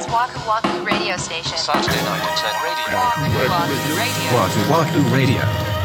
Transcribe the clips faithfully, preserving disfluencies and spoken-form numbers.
Waku Waku Radio Station. Saturday night at ten radio. Waku Waku Radio. Wahoo Wahoo Radio.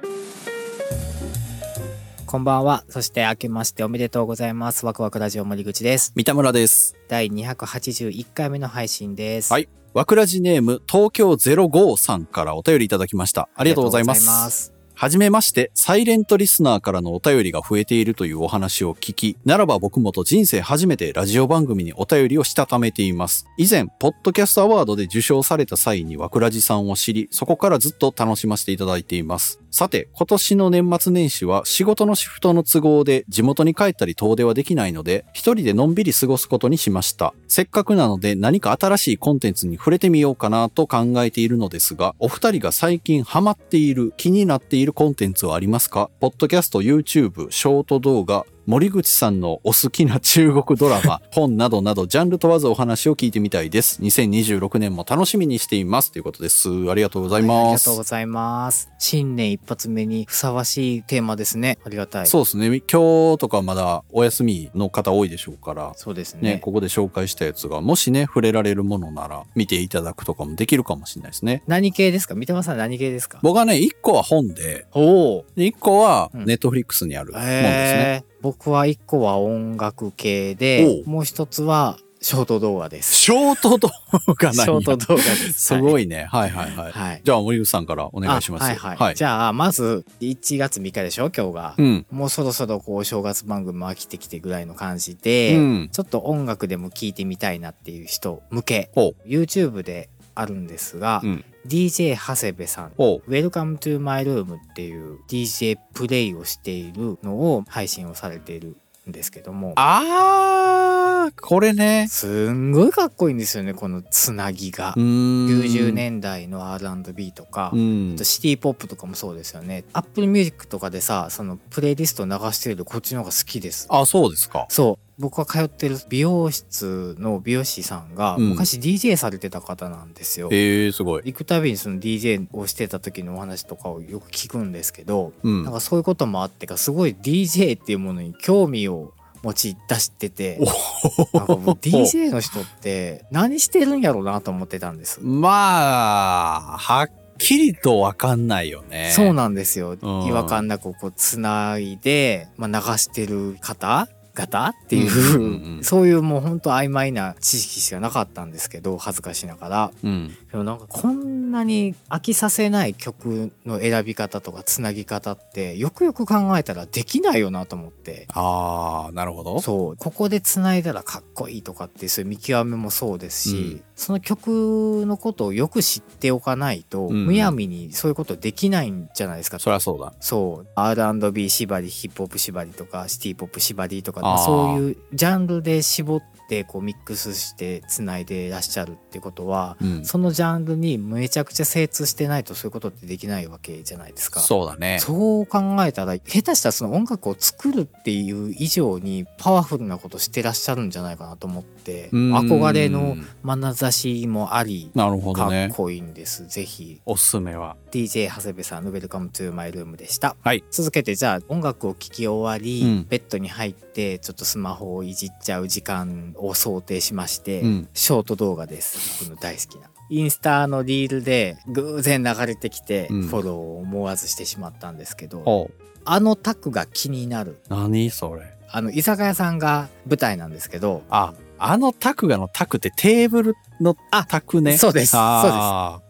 こんばんは。そして明けましておめでとうございます。ワクワクラジオ森口です。 三田村です。 だいにひゃくはちじゅういっかいめの配信です。 はい。ワクラジネーム東京ゼロごさんからお便りいただきました。ありがとうございます。 ありがとうございます。 はじめまして、サイレントリスナーからのお便りが増えているというお話を聞き、ならば僕もと人生初めてラジオ番組にお便りをしたためています。以前、ポッドキャストアワードで受賞された際にワクラジさんを知り、そこからずっと楽しませていただいています。さて、今年の年末年始は仕事のシフトの都合で地元に帰ったり遠出はできないので、一人でのんびり過ごすことにしました。せっかくなので何か新しいコンテンツに触れてみようかなと考えているのですが、お二人が最近ハマっている、気になっているコンテンツはありますか？ポッドキャスト、YouTube、ショート動画、森口さんのお好きな中国ドラマ、本などなどジャンル問わずお話を聞いてみたいです。にせんにじゅうろくねんも楽しみにしていますということです。ありがとうございます。 はい、ありがとうございます。新年一発目にふさわしいテーマですね。ありがたい。 そうですね。今日とかまだお休みの方多いでしょうから、 そうですね。 ね、ここで紹介したやつがもしね触れられるものなら見ていただくとかもできるかもしれないですね。 何系ですか？三田さん何系ですか？ 僕はね、いっこは本で、 おでいっこはネットフリックスにあるものですね。 えー、僕はいっこは音楽系で、もう一つはショート動画です。 ショート動画なんや。 ショート動画です。 すごいね。はいはいはい。はい、じゃあ森口さんからお願いします。 はいはい。はい、じゃあまずいちがつみっかでしょ今日が、うん。もうそろそろこう正月番組も飽きてきてぐらいの感じで、うん、ちょっと音楽でも聴いてみたいなっていう人向け、YouTube であるんですが、うん、ディージェー 長谷部さん Welcome to my room っていう ディージェー プレイをしているのを配信をされているんですけども、 あーこれねすんごいかっこいいんですよね。このつなぎがきゅうじゅうねんだいの アールアンドビー とか、あとシティポップとかもそうですよね。 Apple Music とかでさ、そのプレイリストを流してるとこっちの方が好きです。 あ、そうですか。 そう、僕が通ってる美容室の美容師さんが昔 ディージェー されてた方なんですよ。 うん、へーすごい。 行くたびにその ディージェー をしてた時のお話とかをよく聞くんですけど、うん、なんかそういうこともあってかすごい ディージェー っていうものに興味を持ち出してて、なんかもう ディージェー の人って何してるんやろうなと思ってたんです。 まあはっきりと分かんないよね。 そうなんですよ。違和感なくこうつないで、まあ、流してる方方っていう、うんうんうん、そういうもうほんと曖昧な知識しかなかったんですけど、恥ずかしながら、うん、でもなんかこんなに飽きさせない曲の選び方とかつなぎ方ってよくよく考えたらできないよなと思って。 あーなるほど。 そう、ここでつないだらかっこいいとかってそういう見極めもそうですし、うん、その曲のことをよく知っておかないと、うん、むやみにそういうことできないんじゃないですか。 そりゃそうだ。 そう、 アールアンドビー 縛り、ヒップホップ縛りとかシティポップ縛りとか、そういうジャンルで絞ってこうミックスしてつないでいらっしゃるってことは、うん、そのジャンルにめちゃくちゃ精通してないとそういうことってできないわけじゃないですか。 そうだね。 そう考えたら下手したらその音楽を作るっていう以上にパワフルなことしてらっしゃるんじゃないかなと思って、憧れの眼差しもあり、なるほどね、かっこいいんです。ぜひおすすめはディージェー 長谷部さんの Welcome to my room でした。 はい、 続けてじゃあ音楽を聴き終わり、うん、ベッドに入ってちょっとスマホをいじっちゃう時間を想定しまして、うん、ショート動画です。僕の大好きなインスタのリールで偶然流れてきて、うん、フォローを思わずしてしまったんですけど、あのタクが気になる。 何それ？ あの居酒屋さんが舞台なんですけど、 あ、あのタクがのタクってテーブルのタクね。 そうです、そうです。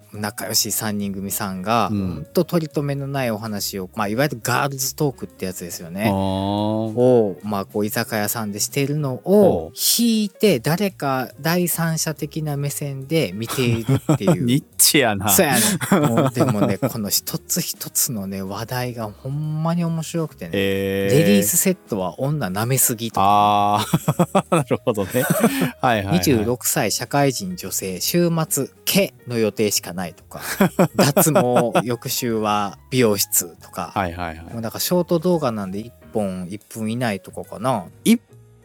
仲良しさんにん組さんが、うん、ほんと取り留めのないお話を、まあ、いわゆるガールズトークってやつですよねを、まあ、こう居酒屋さんでしているのを引いて誰か第三者的な目線で見ているっていうニッチやな。 そうやね。もうでもねこの一つ一つのね話題がほんまに面白くてね、えー、レディースセットは女舐めすぎとか、 あなるほどねはいはい、はい、 にじゅうろくさい社会人女性週末毛の予定しかないとか脱毛翌週は美容室とかはいはい、はい、もうなんかショート動画なんでいっぽんいっぷん以内とかかな。 いっ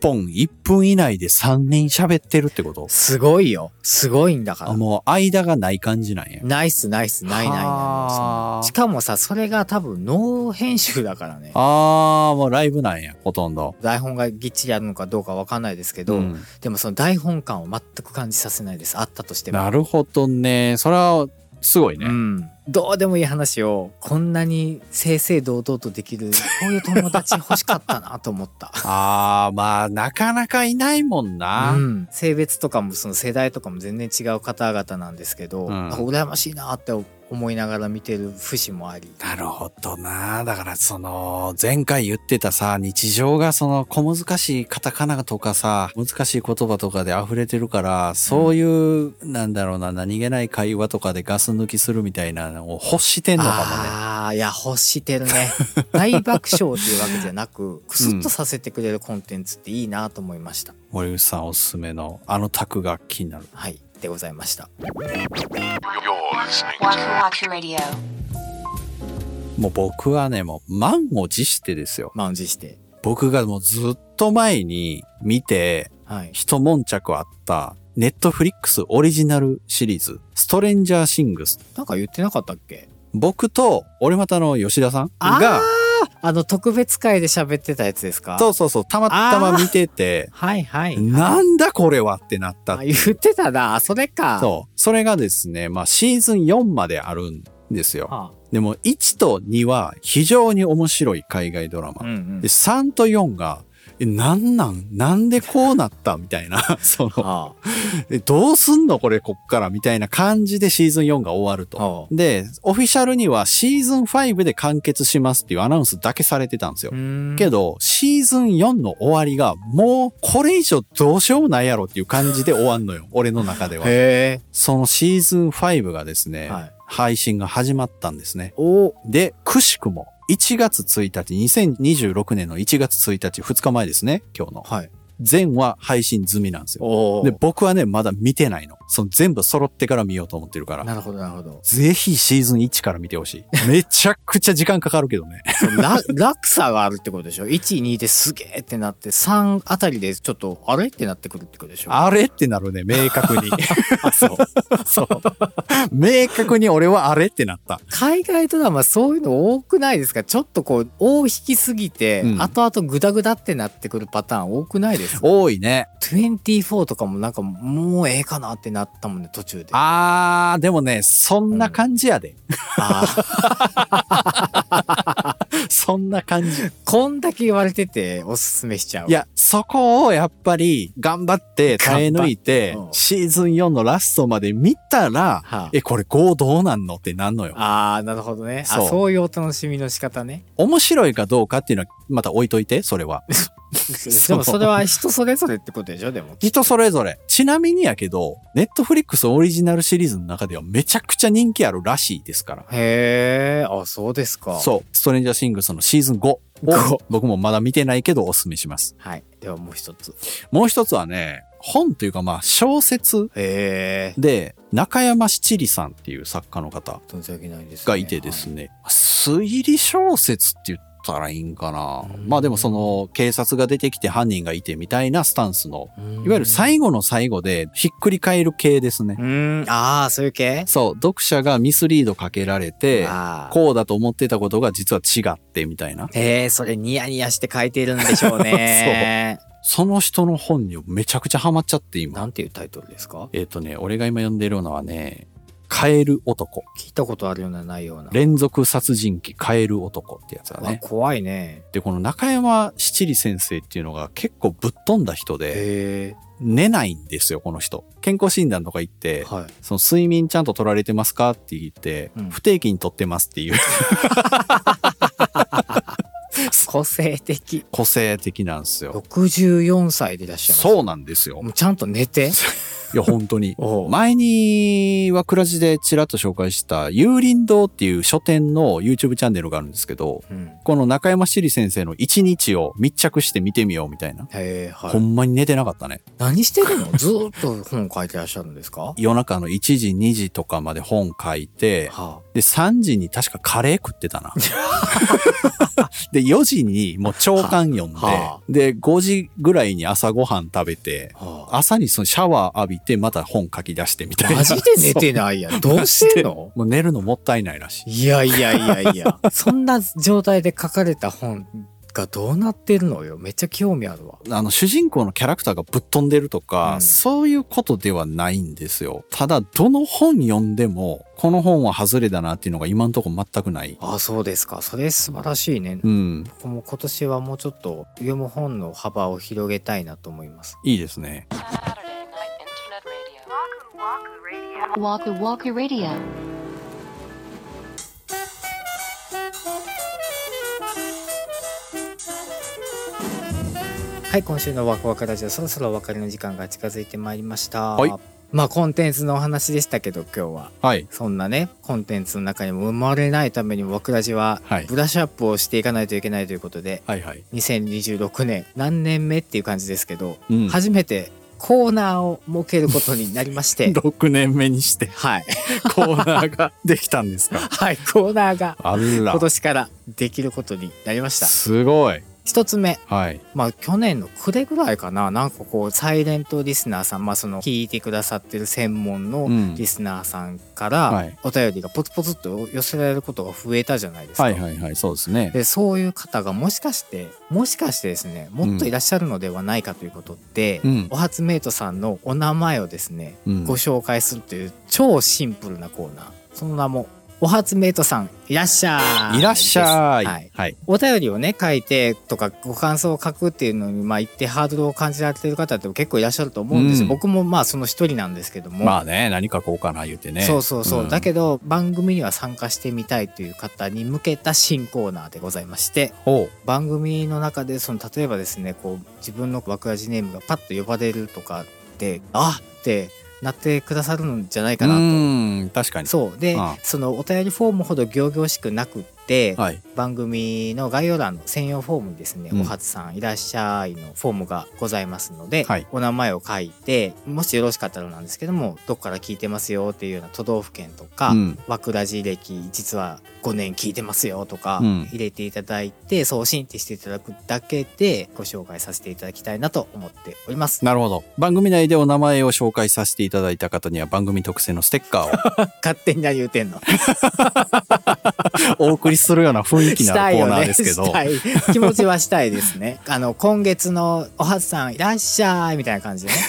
本いっぷん以内でさんにん喋ってるってこと？ すごいよ。すごいんだから。 もう間がない感じなんや。 ナイスナイスないないない。しかもさ、それが多分ノー編集だからね。 あー、もうライブなんや、ほとんど。 台本がぎっちりあるのかどうかわかんないですけど、うん、でもその台本感を全く感じさせないです。あったとしても。 なるほどね。それはすごいね。 うん。どうでもいい話をこんなに正々堂々とできる、こういう友達欲しかったなと思った。 あー、まあなかなかいないもんな。 うん。性別とかもその世代とかも全然違う方々なんですけど、うん、羨ましいなって思いながら見てる節もあり。 なるほどな。だからその前回言ってたさ、日常がその小難しいカタカナとかさ、難しい言葉とかで溢れてるから、そういう、うん、なんだろうな、何気ない会話とかでガス抜きするみたいなのを欲してんのかもね。 ああ、いや欲してるね。大爆笑っていうわけじゃなく、クスッとさせてくれるコンテンツっていいなと思いました。 森口さんおすすめのあのタクが気になる。 はい。でございました。 もう僕はね、もう満を持してですよ。 満を持して。 僕がもうずっと前に見て、はい、一悶着あったネットフリックスオリジナルシリーズ、ストレンジャーシングス。 なんか言ってなかったっけ？ 僕と、俺またの吉田さんが、 あの特別会で喋ってたやつですか？ そうそうそう、たまたま見てて、 はいはい、はい。 なんだこれはってなったって。 言ってたな、それか。 そう。それがですね、まあシーズンよんまであるんですよ。はあ、でもいちとには非常に面白い海外ドラマ。うんうん、でさんとよんが、え、なんなんなんでこうなったみたいな。その、はあ、え、どうすんのこれこっからみたいな感じでシーズンよんが終わると。はあ、で、オフィシャルにはシーズンごで完結しますっていうアナウンスだけされてたんですよ。けど、シーズンよんの終わりがもうこれ以上どうしようもないやろっていう感じで終わんのよ。俺の中では。へー。そのシーズンごがですね、はい、配信が始まったんですね。おで、くしくも、いちがつついたち、にせんにじゅうろくねんのいちがつついたち、ふつかまえですね、今日の。はい。全話配信済みなんですよ。で、僕はね、まだ見てないの。その全部揃ってから見ようと思ってるから。 なるほど、なるほど。 ぜひシーズンいちから見てほしい。めちゃくちゃ時間かかるけどね。 ラ落差があるってことでしょ？ いち、にですげーってなって、さんあたりでちょっと、あれってなってくるってことでしょ？ あれってなるね、明確に。 そう。そう。 明確に俺はあれってなった。 海外ドラマそういうの多くないですか？ちょっとこう、大引きすぎて、うん、後々グダグダってなってくるパターン多くないですか？ 多いね。 にじゅうよんとかもなんかもうええかなってなったもんね、途中で。 あー、でもね、そんな感じやで。うん、あそんな感じ。 こんだけ言われてておすすめしちゃう。 いや、そこをやっぱり頑張って耐え抜いて、シーズンよんのラストまで見たら、はあ、え、これごどうなんのってなんのよ。 あー、なるほどね。そう。あ、そういうお楽しみの仕方ね。 面白いかどうかっていうのはまた置いといて、それは。 でもそれは人それぞれってことでしょ？でも人それぞれ。ちなみにやけど、ネットフリックスオリジナルシリーズの中ではめちゃくちゃ人気あるらしいですから。 へー、あ、そうですか。 そう。ストレンジャーシングスのシーズンごを僕もまだ見てないけどおすすめします。 はい。ではもう一つ。 もう一つはね、本というかまあ小説で中山七里さんっていう作家の方がいてですね、推理小説って言ってたらいいんかな。まあでもその警察が出てきて犯人がいてみたいなスタンスの、いわゆる最後の最後でひっくり返る系ですね。 うーん、ああ、そういう系？ そう、読者がミスリードかけられて、こうだと思ってたことが実は違ってみたいな。 へえ、それニヤニヤして書いてるんでしょうね。 そう。その人の本にめちゃくちゃハマっちゃって今。 なんていうタイトルですか？ えっとね、俺が今読んでるのはね、カエル男。 聞いたことあるようなないような。 連続殺人鬼カエル男ってやつだね。 あ、怖いね。 で、この中山七里先生っていうのが結構ぶっ飛んだ人で、寝ないんですよ、この人。健康診断とか行って、はい、その睡眠ちゃんと取られてますかって言って、うん、不定期に取ってますっていう。 個性的。 個性的なんですよ。 ろくじゅうよんさいでいらっしゃいます。 そうなんですよ。 もうちゃんと寝て。 いや、本当に。前に、わくらじでちらっと紹介した、有林堂っていう書店の YouTube チャンネルがあるんですけど、うん、この中山しり先生の一日を密着して見てみようみたいな。へー、はい。ほんまに寝てなかったね。 何してるの？ずーっと本書いてらっしゃるんですか？ 夜中のいちじ、にじとかまで本書いて、はあ、で、さんじに確かカレー食ってたな。で、よじにもう朝刊読んで、はあ、で、ごじぐらいに朝ごはん食べて、はあ、朝にそのシャワー浴びてまた本書き出してみたいな。 マジで寝てないやん。どうしてんの？ もう寝るのもったいないらしい。 いやいやいやいや。そんな状態で書かれた本がどうなってるのよ。めっちゃ興味あるわ。 あの、主人公のキャラクターがぶっ飛んでるとか、うん、そういうことではないんですよ。ただ、どの本読んでも、この本は外れだなっていうのが今のところ全くない。 ああ、そうですか。それ素晴らしいね。うん。僕も今年はもうちょっと読む本の幅を広げたいなと思います。 いいですね。 Waku Waku Radio。 はい、今週のワクワクラジオ、そろそろお別れの時間が近づいてまいりました。 はい。 まあコンテンツのお話でしたけど今日は、はい、そんなねコンテンツの中にも生まれないためにもワクラジはブラッシュアップをしていかないといけないということで、はいはい、にせんにじゅうろくねん何年目っていう感じですけど、うん、初めてコーナーを設けることになりましてろくねんめにして、はい、コーナーができたんですか？ はい、コーナーが今年からできることになりました。 すごい。 一つ目、はい、まあ去年の暮れぐらいかな、なんかこうサイレントリスナーさん、まあその聞いてくださってる専門のリスナーさんからお便りがポツポツっと寄せられることが増えたじゃないですか。 はいはいはい、そうですね。 でそういう方がもしかしてもしかしてですね、もっといらっしゃるのではないかということで、うん、お初メイトさんのお名前をですね、うん、ご紹介するという超シンプルなコーナー、その名もお初メイトさんいらっしゃい。 いらっしゃい。 はい。はい、お便りをね書いてとかご感想を書くっていうのにまあ言ってハードルを感じられてる方って結構いらっしゃると思うんですよ。うん、僕もまあその一人なんですけども。 まあね、何書こうかな言うてね。 そうそうそう。うん、だけど番組には参加してみたいという方に向けた新コーナーでございまして、番組の中でその例えばですね、こう自分のワクラジネームがパッと呼ばれるとかで、あってなってくださるんじゃないかなと。うん、 確かに。 そうで、ああそのお便りフォームほど仰々しくなくって、はい、番組の概要欄の専用フォームにですね、うん、お初さんいらっしゃいのフォームがございますので、はい、お名前を書いて、もしよろしかったらなんですけども、どっから聞いてますよっていうような都道府県とか、うん、ワクラジ歴実はごねん聞いてますよとか、うん、入れていただいて送信ってしていただくだけでご紹介させていただきたいなと思っております。 なるほど。番組内でお名前を紹介させていただいた方には番組特製のステッカーを勝手に何言うてんのお送りするような雰囲気のあるコーナーですけど、 したいよね、したい気持ちはしたいですね。あの今月のおはつさんいらっしゃいみたいな感じでね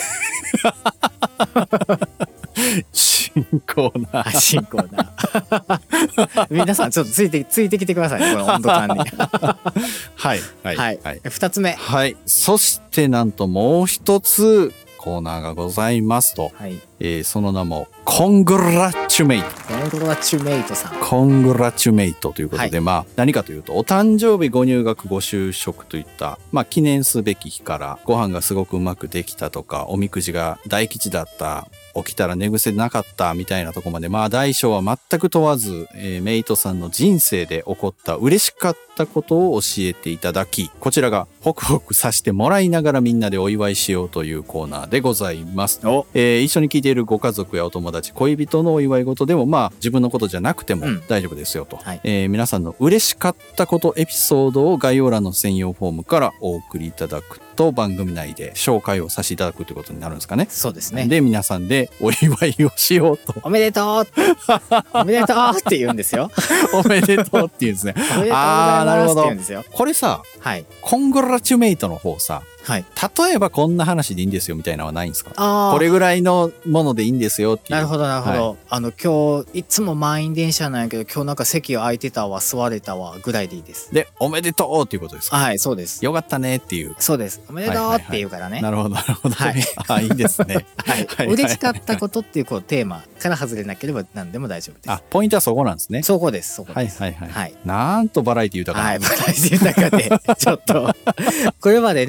新コーナー新コーナー皆さんちょっとついてついてきてくださいね、この温度感にはいはいはい、はい、ふたつめ、 はい、そしてなんともう一つコーナーがございますと、はい、えー、その名もコングラチュメイト。 コングラチュメイトさん。 コングラチュメイトということで、はい、まあ何かというと、お誕生日、ご入学、ご就職といったまあ記念すべき日から、ご飯がすごくうまくできたとか、おみくじが大吉だった、起きたら寝癖なかったみたいなところまで、まあ大小は全く問わず、えー、メイトさんの人生で起こった嬉しかったことを教えていただき、こちらがホクホクさせてもらいながらみんなでお祝いしようというコーナーでございます。えー、一緒に聞いているご家族やお友達、恋人のお祝い事でも、まあ自分のことじゃなくても大丈夫ですよと、うん、はい、えー、皆さんの嬉しかったことエピソードを概要欄の専用フォームからお送りいただくと、番組内で紹介をさせていただくということになるんですかね。 そうですね。 で皆さんでお祝いをしようと、 おめでとうおめでとうって言うんですよおめでとうって言うんですね。 おめでとうございますって言うんですよ。 これさ、はい、コングラチュメイトの方さ、はい、例えばこんな話でいいんですよみたいなのはないんですか？あ、これぐらいのものでいいんですよっていう。 なるほどなるほど、はい、あの今日いつも満員電車なんやけど今日なんか席空いてたわ座れたわぐらいでいいです。 でおめでとうっていうことですか？ はい、そうです。 よかったねっていう。 そうです、おめでとうっていうからね、 はいはいはい、なるほどなるほど、はい、あ、いいですねはい、はい、嬉しかったことっていうこうテーマから外れなければ何でも大丈夫です。 あ、ポイントはそこなんですね。 そこですそこです。 はいはいはい、はい、なんとバラエティ豊かな、 はい、バラエティ豊かでちょっとこれまでねお便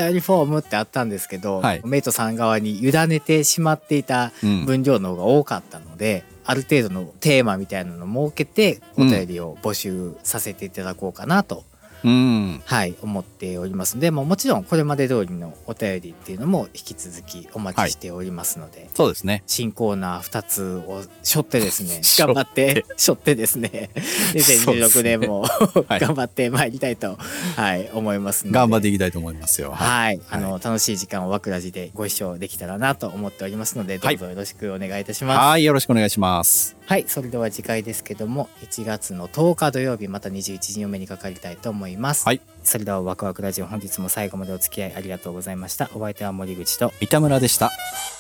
便りフォームってあったんですけど、はい、メイトさん側に委ねてしまっていた分量の方が多かったので、うん、ある程度のテーマみたいなのを設けてお便りを募集させていただこうかなと、うん、はい思っておりますので、もうもちろんこれまで通りのお便りっていうのも引き続きお待ちしておりますので、はい、 そうですね、 新コーナーふたつを背負ってですね頑張って背負ってですねにせんじゅうろくねんも頑張ってまいりたいと、はい、思いますので頑張っていきたいと思いますよ。 はい、あの、はい、楽しい時間をわくらじでご一緒できたらなと思っておりますので、どうぞよろしくお願いいたします。 はい、はい、よろしくお願いします。 はい、それでは次回ですけどもいちがつのとおか土曜日またにじゅういちじにお目にかかりたいと思います。はい、それではワクワクラジオ本日も最後までお付き合いありがとうございました。お相手は森口と三田村でした。